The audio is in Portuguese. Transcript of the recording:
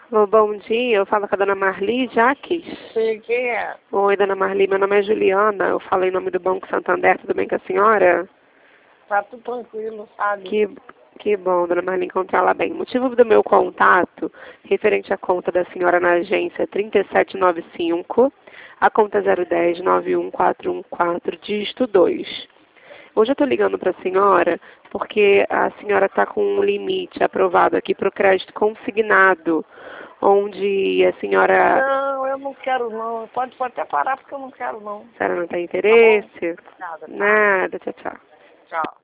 Alô, bom dia, eu falo com a dona Marli Jaques. Sei quem é. Oi, dona Marli, meu nome é Juliana, eu falo em nome do Banco Santander, tudo bem com a senhora? Tá tudo tranquilo, sabe? Que bom, dona Marli, encontrá-la bem. O motivo do meu contato, referente à conta da senhora na agência 3795, a conta 010-91414, dígito 2. Hoje eu estou ligando para a senhora porque a senhora está com um limite aprovado aqui para o crédito consignado, onde a senhora... Não, eu não quero não. Pode até parar porque eu não quero não. A senhora não tem interesse? Nada, tá? Nada, tchau, tchau. Tchau.